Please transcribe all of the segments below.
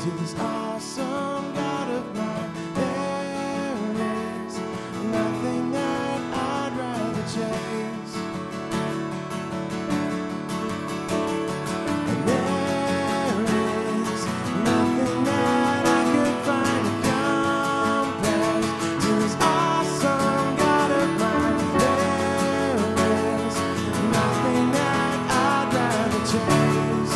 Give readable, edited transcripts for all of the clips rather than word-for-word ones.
to this awesome God of mine. There is nothing that I'd rather chase. And there is nothing that I could find to compare to this awesome God of mine. There is nothing that I'd rather chase.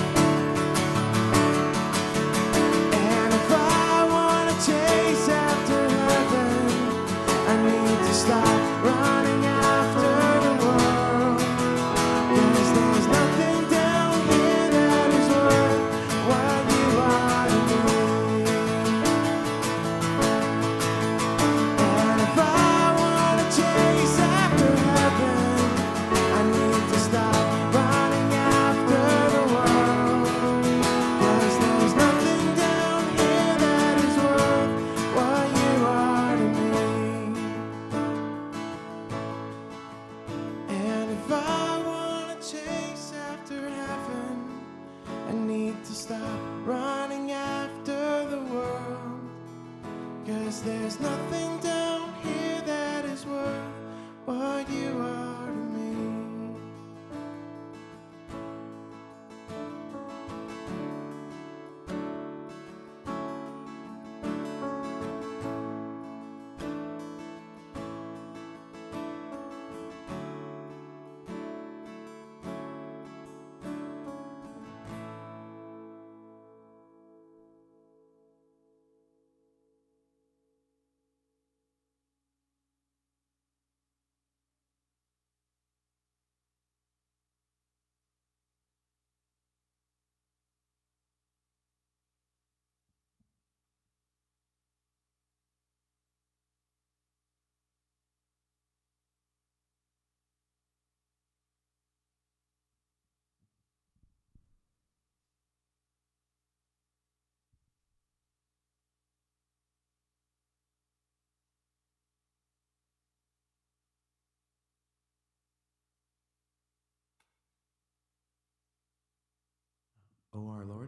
And if I want to chase after heaven, I need to stop running after the world. 'Cause there's nothing down here that is worth what you are to me. And if I want to chase after heaven, I need to stop running after the world. 'Cause there's nothing down here that is worth what you are to me. And if I want to chase after heaven, I need to stop running after the world. 'Cause there's nothing down here that is worth what you are to me. O our Lord,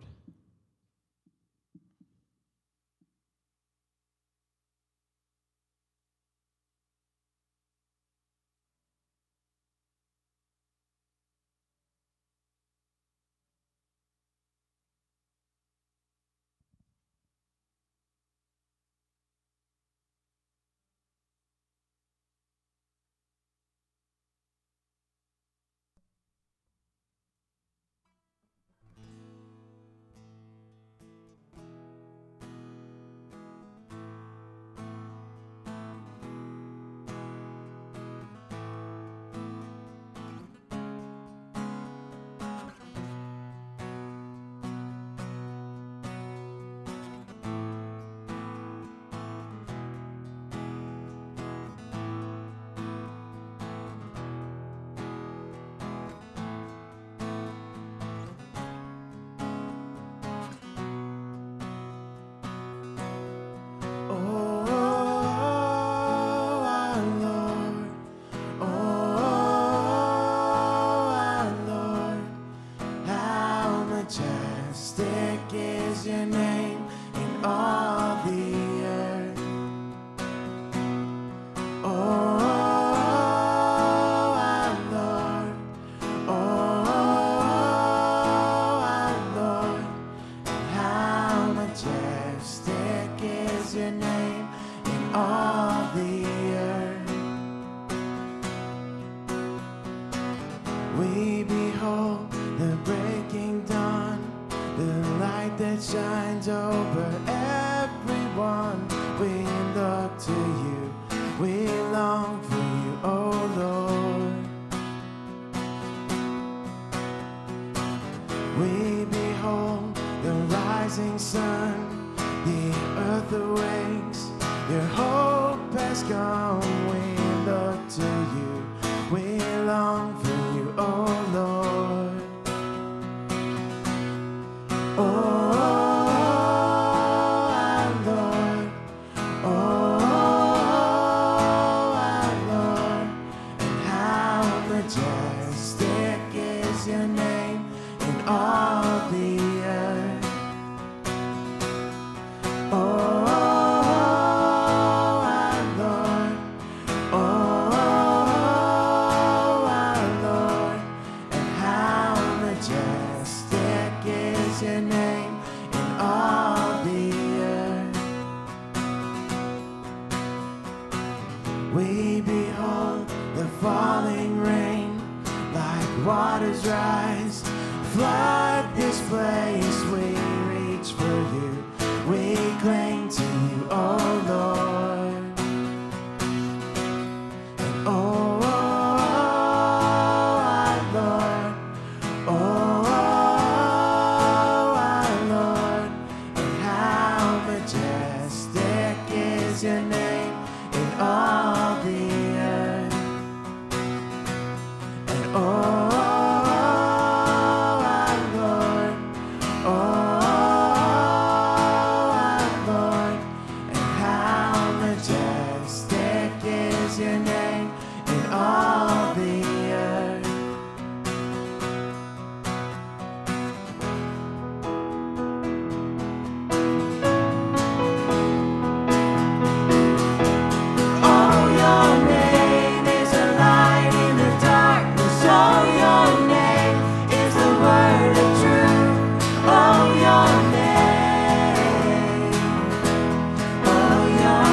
your name in all the earth. Oh, our Lord, how majestic is your name in all the earth. We behold the breaking dawn, the light that shines over everyone. We look to you, we long for you, oh Lord. We behold the rising sun, the earth awakes, your hope has come. We look to you, we long for you, oh Lord. Oh, our Lord, and how majestic is your name in all the earth. waters rise, flood this place. We reach for you, we cling to you, oh Lord. And oh, our Lord, oh, our Lord, and how majestic is your name in all the earth. And oh, our Lord, oh, our Lord, and how majestic is your name in all the earth. Oh, your name is a light in the darkness. Oh, your name is the word of truth. Oh, your name. Oh, your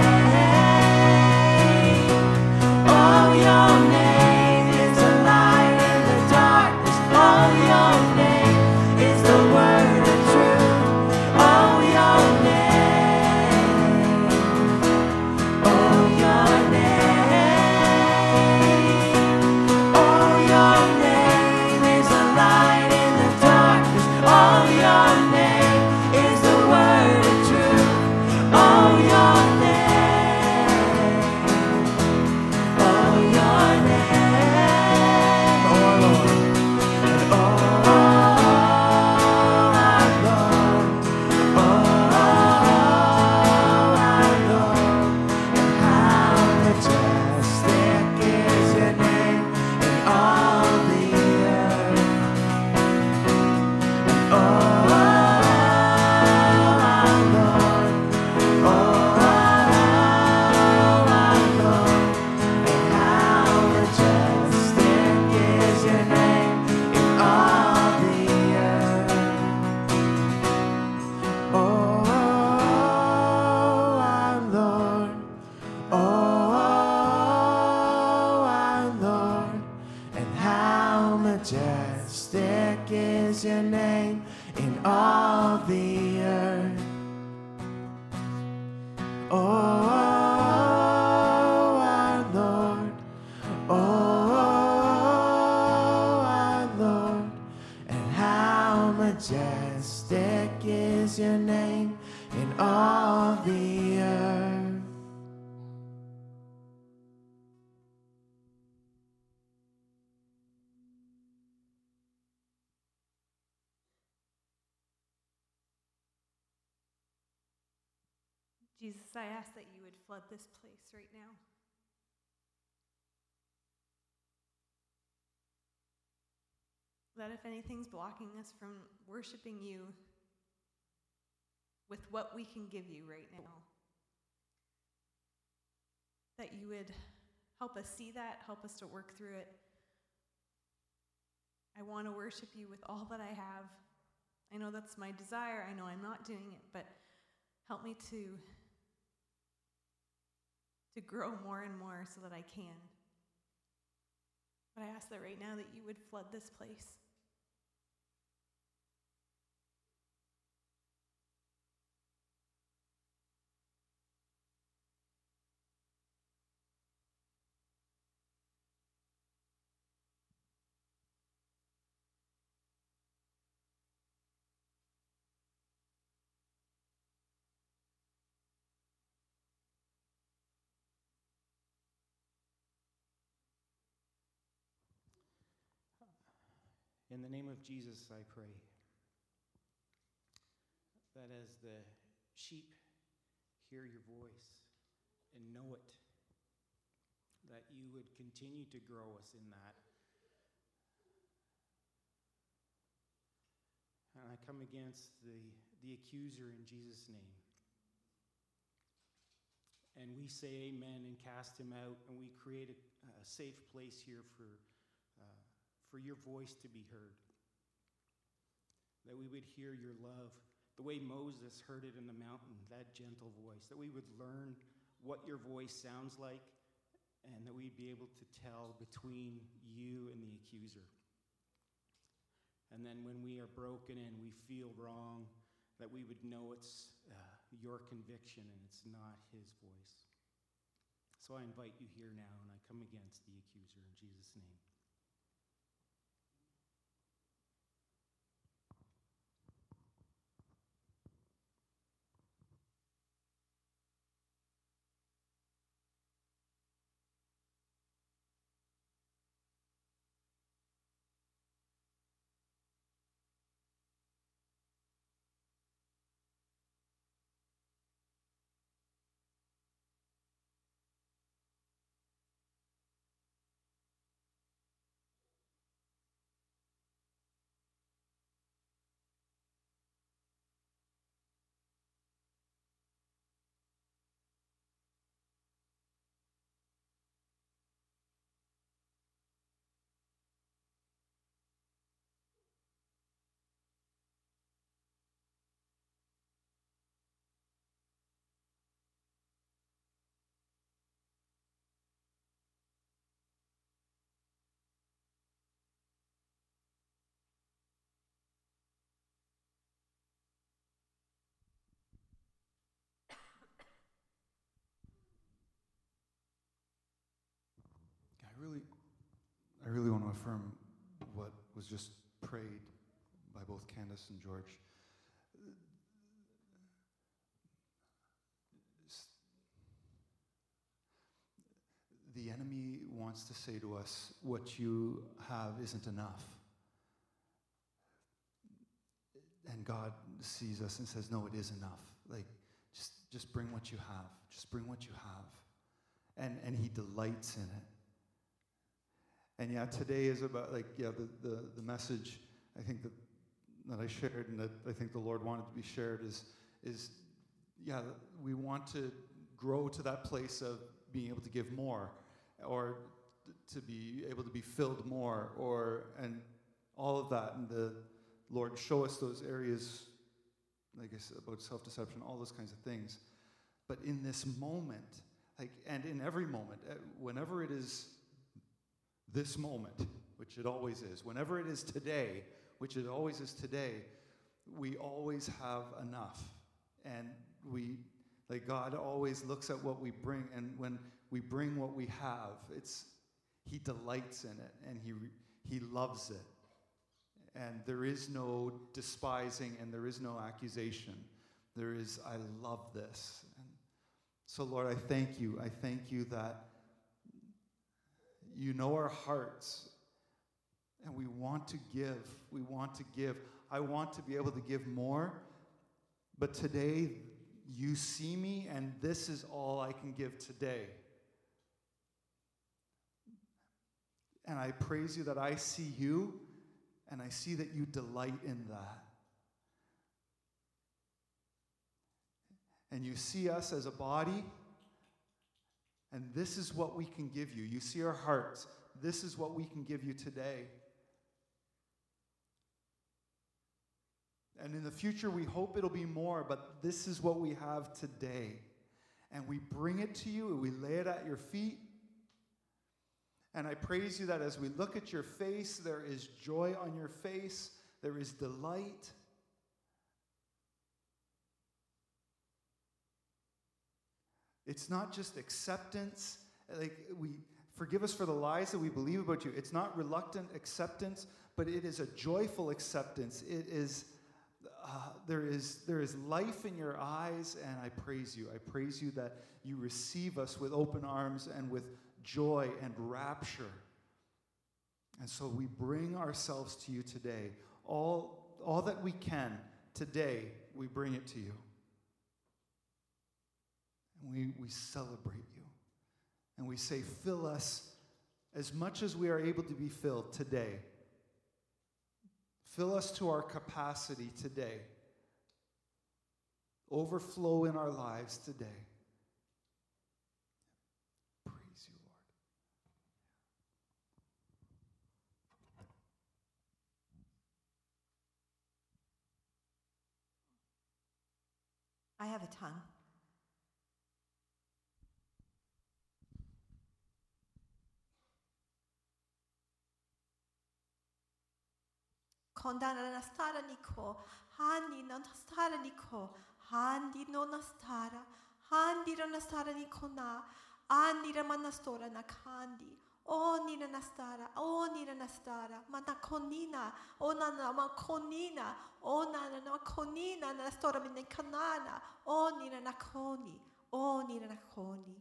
name. Oh, your name is a light in the darkness. Oh, your name is the word of truth. Oh, your name. Oh, your name. Oh, your name is a light in the darkness. Oh, your name is the word of truth. Oh, your name. Oh, your name. Oh, Lord. And oh, our Lord. Oh, our Lord. And how majestic is your name in all the earth. And oh, our Lord, oh, our Lord, and how majestic is your name in all the earth. Oh, our Lord, oh, our Lord, and how majestic is your name in all the earth. Oh, our Lord, oh, our Lord, and how majestic is your name in all the earth. Jesus, I ask that you would flood this place right now. That if anything's blocking us from worshiping you with what we can give you right now, that you would help us see that, help us to work through it. I want to worship you with all that I have. I know that's my desire. I know I'm not doing it, but help me to grow more and more so that I can. But I ask that right now that you would flood this place. In the name of Jesus, I pray that as the sheep hear your voice and know it, that you would continue to grow us in that. And I come against the accuser in Jesus' name. And we say amen and cast him out, and we create a safe place here for your voice to be heard. That we would hear your love, the way Moses heard it in the mountain, that gentle voice. That we would learn what your voice sounds like, and that we'd be able to tell between you and the accuser. And then when we are broken and we feel wrong, that we would know it's your conviction and it's not his voice. So I invite you here now, and I come against the accuser in Jesus' name. I really want to affirm what was just prayed by both Candace and George. The enemy wants to say to us, what you have isn't enough. And God sees us and says, no, it is enough. Like, just bring what you have. Just bring what you have. And he delights in it. And yeah, today is about, the message, I think that I shared and that I think the Lord wanted to be shared is we want to grow to that place of being able to give more, or to be able to be filled more, and all of that. And the Lord, show us those areas, like I said, about self-deception, all those kinds of things. But in this moment, and in every moment, whenever it is this moment, which it always is, whenever it is today, which it always is today, we always have enough. And God always looks at what we bring, and when we bring what we have, he delights in it, and he loves it. And there is no despising, and there is no accusation. There is, I love this. And so, Lord, I thank you. I thank you that you know our hearts, and we want to give. We want to give. I want to be able to give more, but today you see me, and this is all I can give today. And I praise you that I see you, and I see that you delight in that. And you see us as a body, and this is what we can give you. You see our hearts. This is what we can give you today. And in the future, we hope it'll be more, but this is what we have today. And we bring it to you, and we lay it at your feet. And I praise you that as we look at your face, there is joy on your face. There is delight. It's not just acceptance. Forgive us for the lies that we believe about you. It's not reluctant acceptance, but it is a joyful acceptance. It is, there is life in your eyes, and I praise you. I praise you that you receive us with open arms and with joy and rapture. And so we bring ourselves to you today. All that we can today, we bring it to you. And we celebrate you. And we say, fill us as much as we are able to be filled today. Fill us to our capacity today. Overflow in our lives today. Praise you, Lord. I have a tongue. Condana nastara niko. Handi no nastara niko. Handi no nastara. Handi no nastara nikona. Andi ramanastora nakandi. O nina nastara. O nina nastara. Manakonina. O nana makonina. O nana makonina nastora mine kanana. O nina nakoni. O nina nakoni.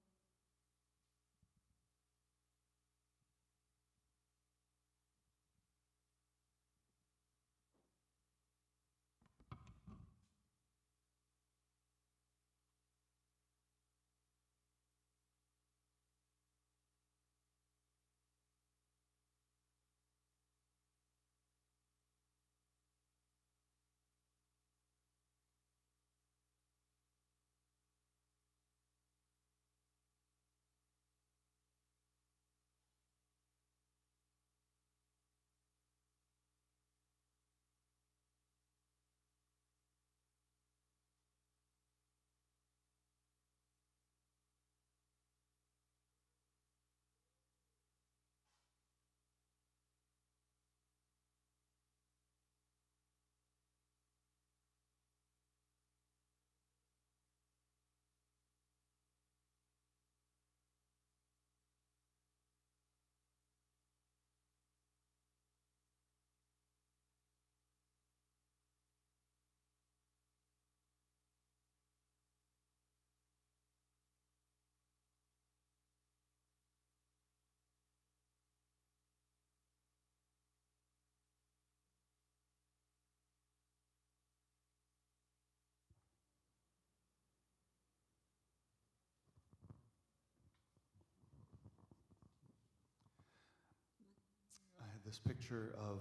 I had this picture of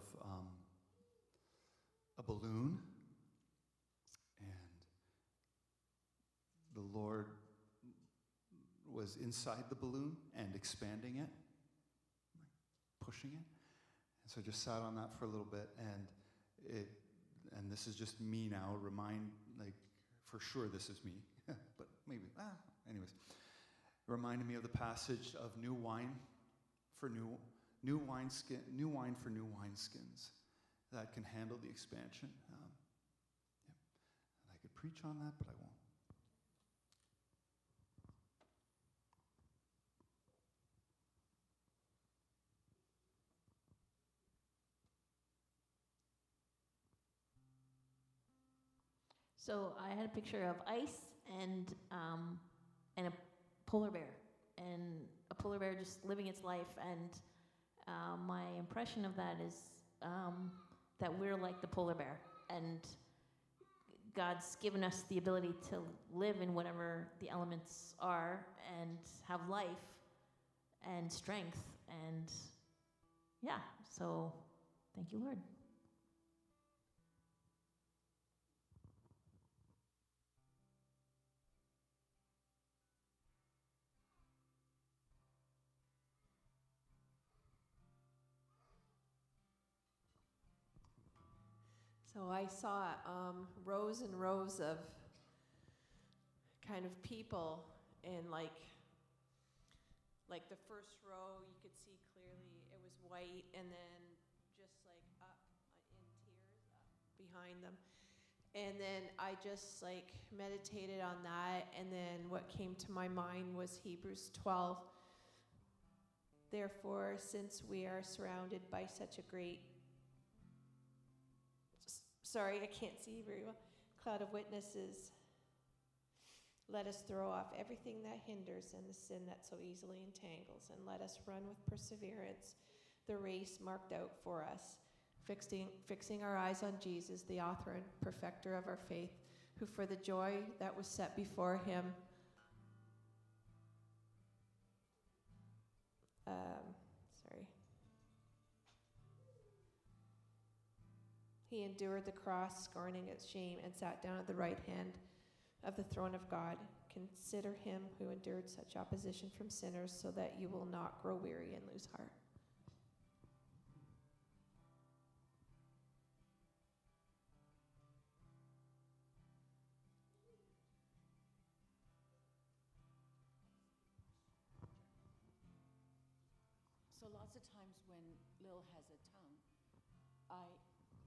a balloon, and the Lord was inside the balloon and expanding it, pushing it. And so I just sat on that for a little bit, and this is just me now, for sure this is me, but maybe, anyways. It reminded me of the passage of new wine for new wine for new wineskins that can handle the expansion. And I could preach on that, but I won't. So I had a picture of ice and a polar bear, and a polar bear just living its life. And my impression of that is that we're like the polar bear, and God's given us the ability to live in whatever the elements are and have life and strength. And yeah, so thank you, Lord. So I saw rows and rows of kind of people, and like the first row you could see clearly it was white, and then just like up in tiers up behind them. And then I just like meditated on that, and then what came to my mind was Hebrews 12. Therefore, since we are surrounded by such a great I can't see very well. Cloud of witnesses. Let us throw off everything that hinders and the sin that so easily entangles, and let us run with perseverance the race marked out for us, fixing our eyes on Jesus, the author and perfecter of our faith, who for the joy that was set before him he endured the cross, scorning its shame, and sat down at the right hand of the throne of God. Consider him who endured such opposition from sinners, so that you will not grow weary and lose heart. So lots of times when Lil has a tongue,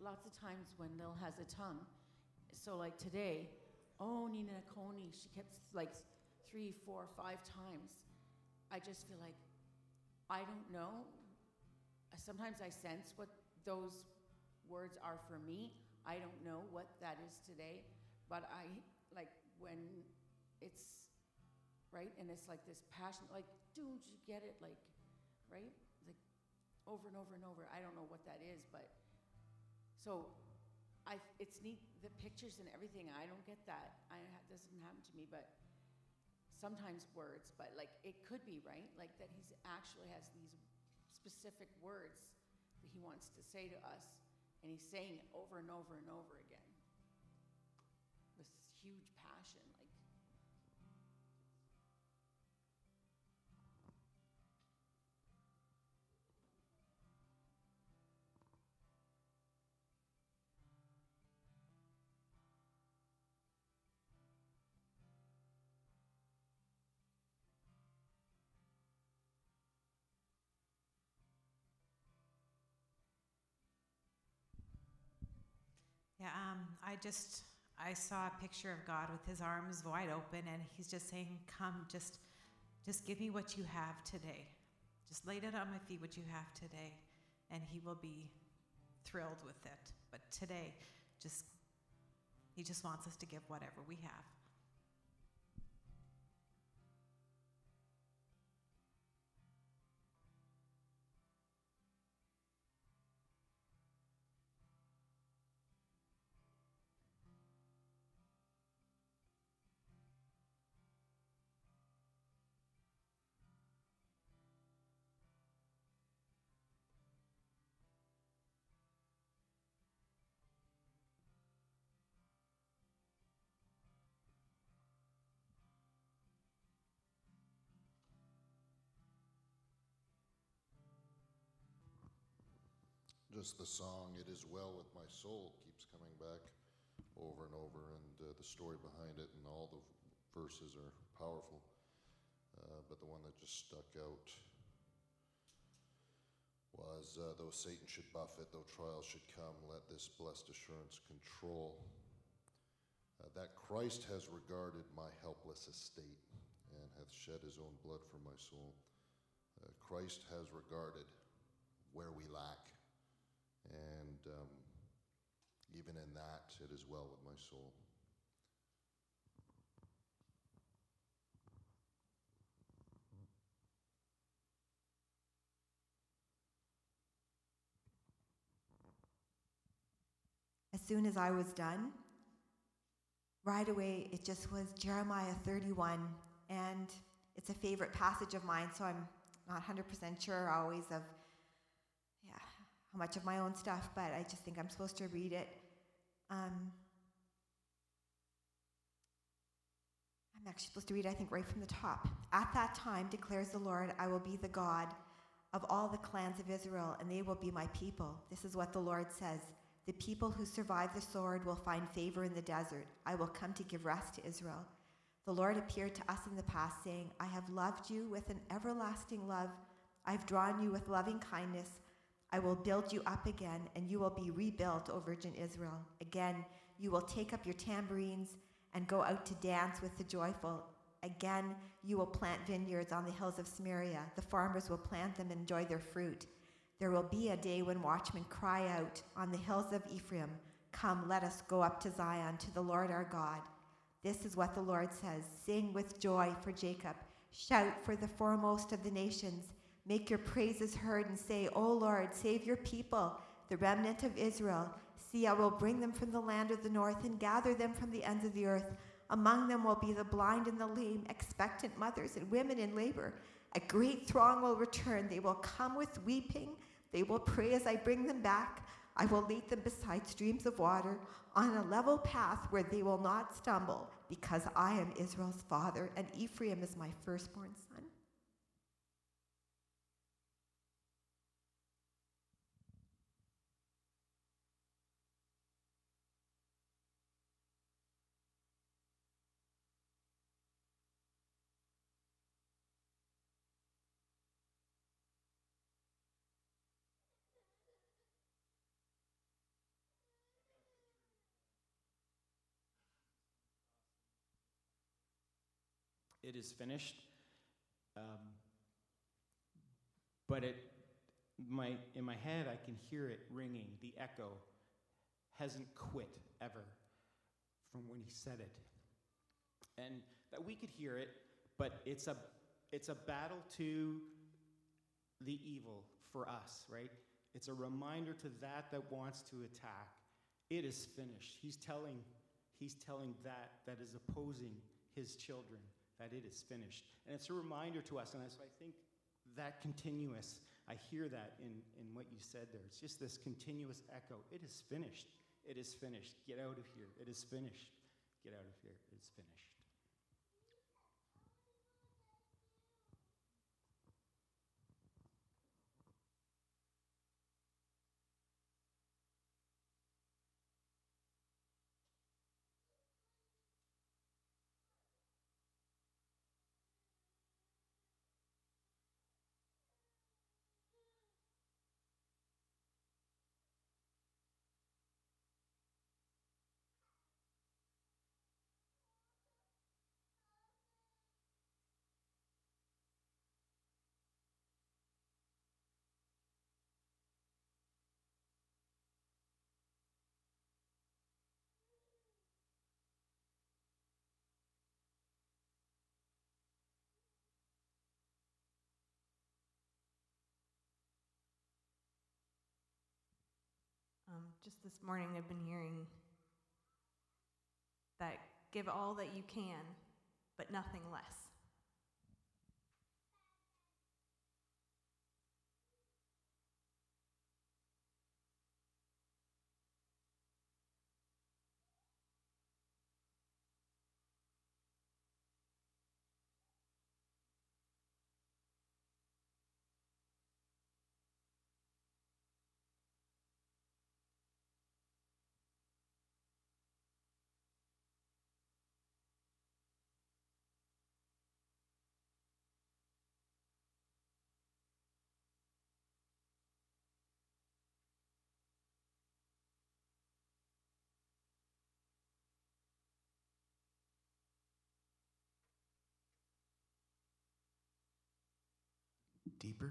lots of times Wendell has a tongue. So like today, oh, Nina Coney, she kept like 3, 4, 5 times. I just feel like, I don't know. Sometimes I sense what those words are for me. I don't know what that is today, but I, like when it's, right, and it's like this passion, like, dude, you get it, like, right? Like, over and over and over. I don't know what that is, but, so, it's neat, the pictures and everything, I don't get that. Doesn't happen to me, but sometimes words, but like, it could be, right? Like that he's actually has these specific words that he wants to say to us, and he's saying it over and over and over again. This huge passion, like. Yeah, I saw a picture of God with his arms wide open, and he's just saying, come, just give me what you have today. Just lay it on my feet, what you have today, and he will be thrilled with it. But today, he just wants us to give whatever we have. Just the song, It Is Well With My Soul, keeps coming back over and over, and the story behind it and all the verses are powerful. But the one that just stuck out was, though Satan should buffet, though trials should come, let this blessed assurance control, that Christ has regarded my helpless estate and hath shed his own blood for my soul. Christ has regarded where we lack. And even in that, it is well with my soul. As soon as I was done, right away it just was Jeremiah 31, and it's a favorite passage of mine, so I'm not 100% sure always of how much of my own stuff, but I just think I'm supposed to read it. I'm actually supposed to read, I think, right from the top. At that time, declares the Lord, I will be the God of all the clans of Israel, and they will be my people. This is what the Lord says. The people who survive the sword will find favor in the desert. I will come to give rest to Israel. The Lord appeared to us in the past, saying, I have loved you with an everlasting love. I've drawn you with loving kindness. I will build you up again, and you will be rebuilt, O Virgin Israel. Again, you will take up your tambourines and go out to dance with the joyful. Again, you will plant vineyards on the hills of Samaria. The farmers will plant them and enjoy their fruit. There will be a day when watchmen cry out on the hills of Ephraim, come, let us go up to Zion, to the Lord our God. This is what the Lord says. Sing with joy for Jacob. Shout for the foremost of the nations. Make your praises heard and say, O Lord, save your people, the remnant of Israel. See, I will bring them from the land of the north and gather them from the ends of the earth. Among them will be the blind and the lame, expectant mothers and women in labor. A great throng will return. They will come with weeping. They will pray as I bring them back. I will lead them beside streams of water on a level path where they will not stumble, because I am Israel's father, and Ephraim is my firstborn son. it is finished. But in my head, I can hear it ringing. The echo hasn't quit ever from when he said it. And that we could hear it, but it's a battle to the evil for us, right? It's a reminder to that wants to attack. It is finished. He's telling that is opposing his children that it is finished. And it's a reminder to us, and so I think that continuous, I hear that in what you said there. It's just this continuous echo. It is finished. It is finished. Get out of here. It is finished. Get out of here. It's finished. Just this morning, I've been hearing that give all that you can, but nothing less. Deeper.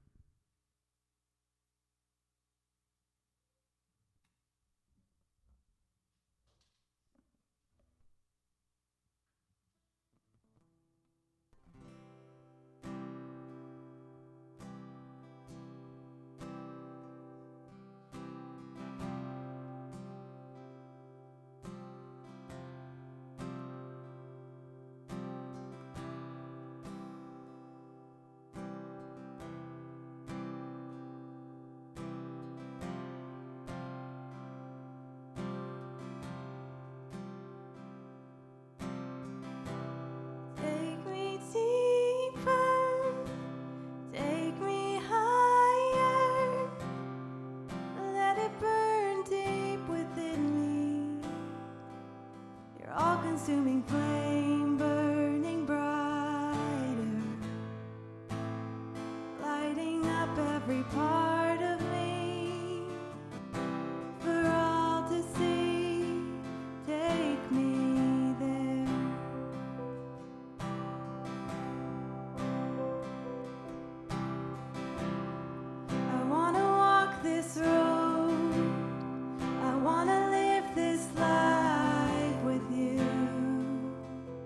Take me deeper, take me higher, let it burn deep within me. Your all-consuming flame burning brighter, lighting up every part of me for all to see. Take me there. I wanna walk this road. I wanna live this life with you.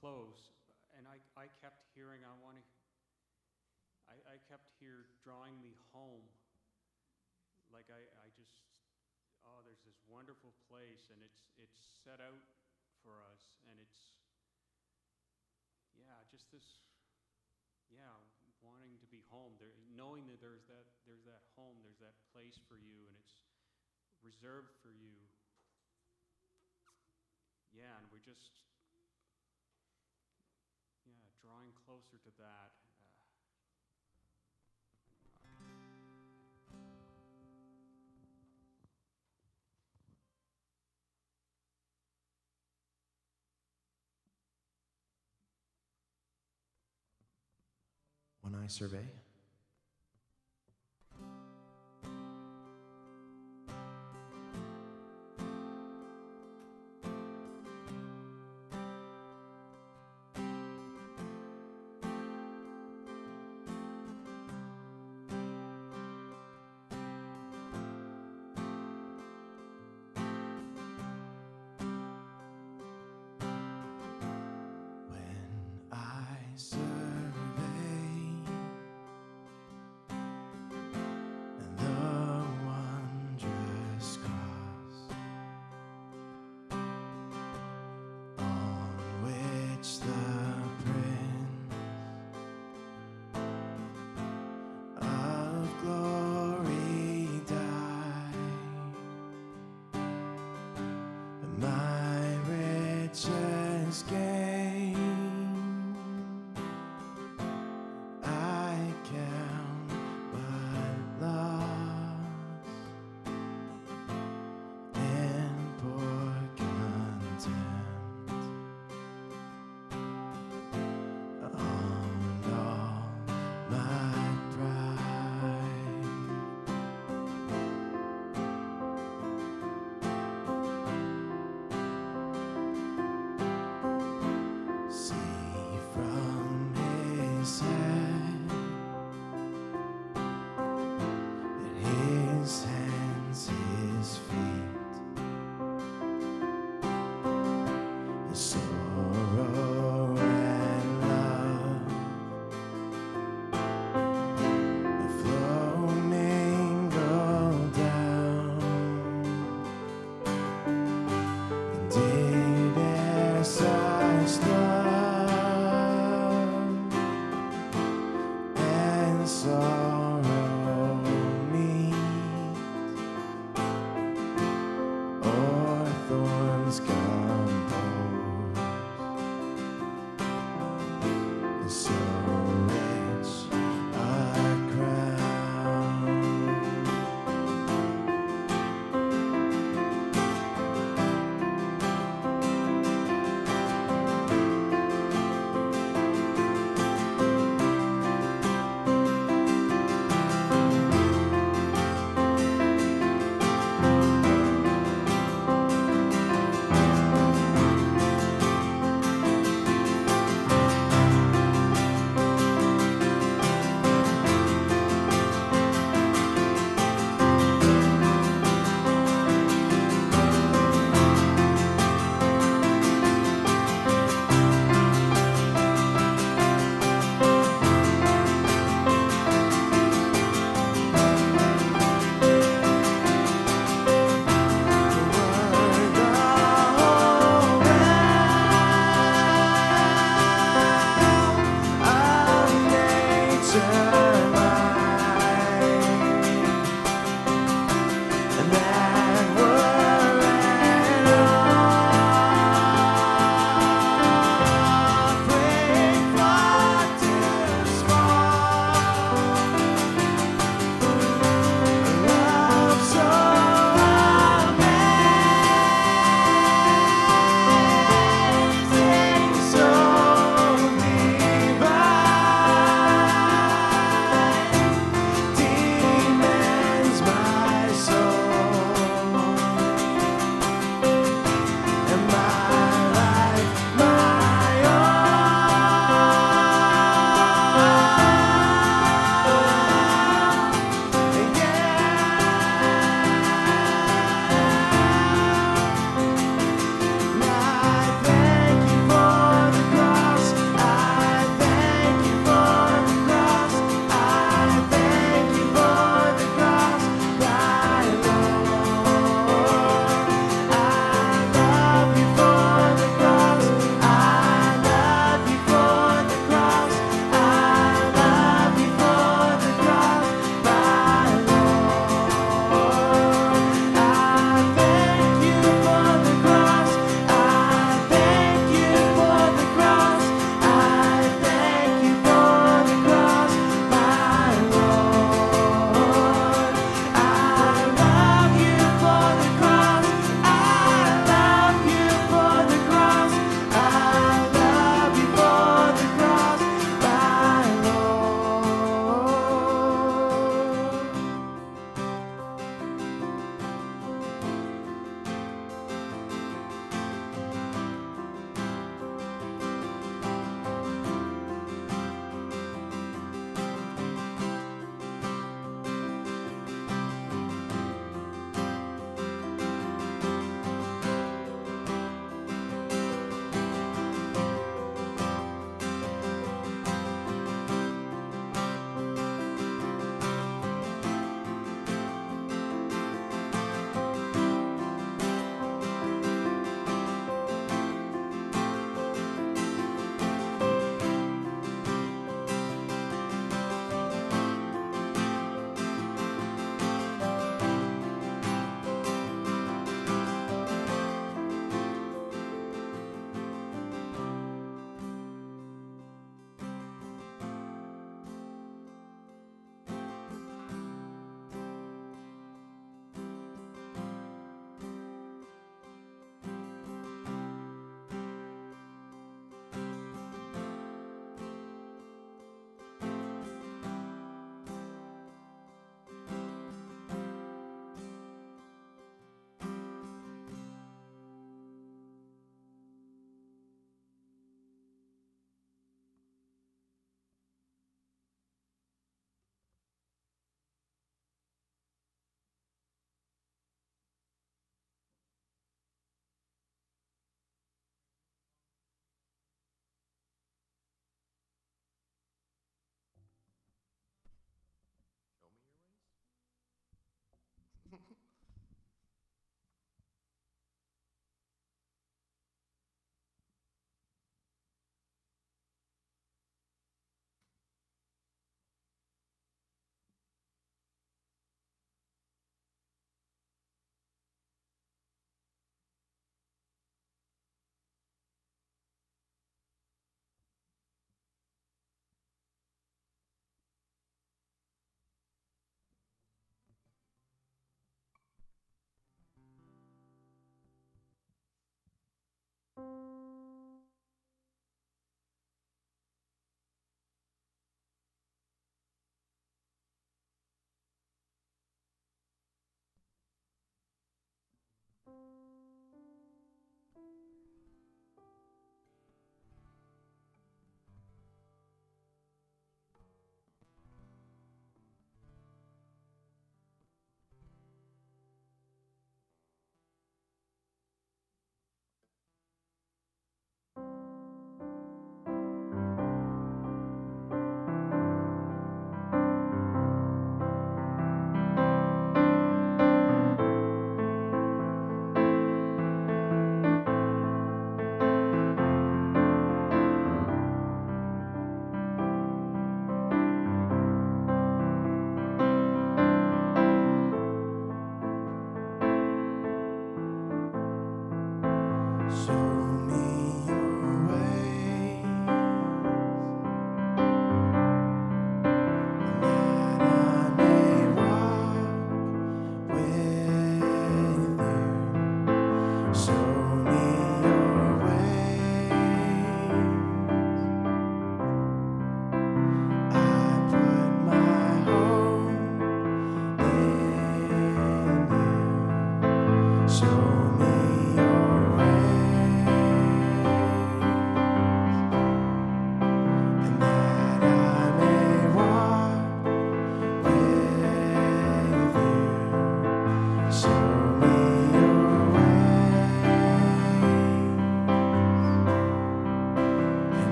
close, and I kept hearing, I kept here drawing me home. Like I just, there's this wonderful place, and it's set out for us, and it's, just this, wanting to be home, there, knowing that there's that home, there's that place for you, and it's reserved for you. Yeah, and we're just, drawing closer to that. When I survey,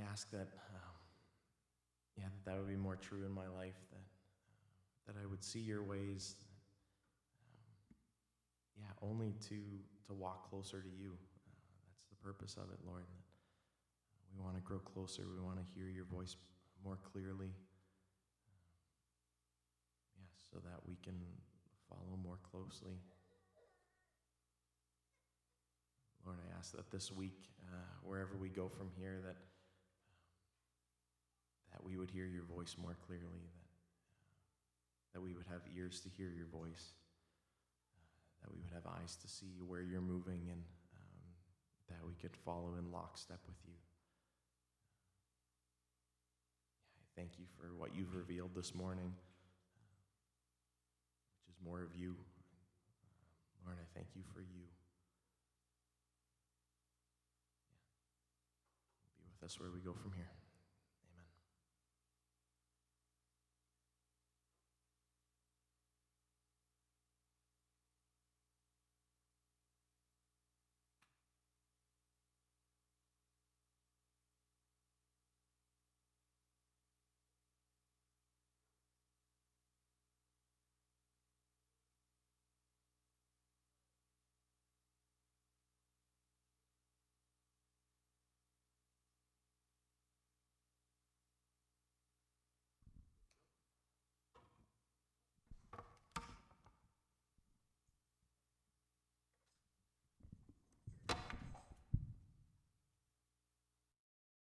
ask that, that would be more true in my life, that I would see your ways, only to walk closer to you. That's the purpose of it, Lord. That we want to grow closer. We want to hear your voice more clearly, so that we can follow more closely. Lord, I ask that this week, wherever we go from here, that we would hear your voice more clearly, that we would have ears to hear your voice, that we would have eyes to see where you're moving, and that we could follow in lockstep with you. I thank you for what you've revealed this morning, which is more of you. Lord, I thank you for you. Be with us where we go from here.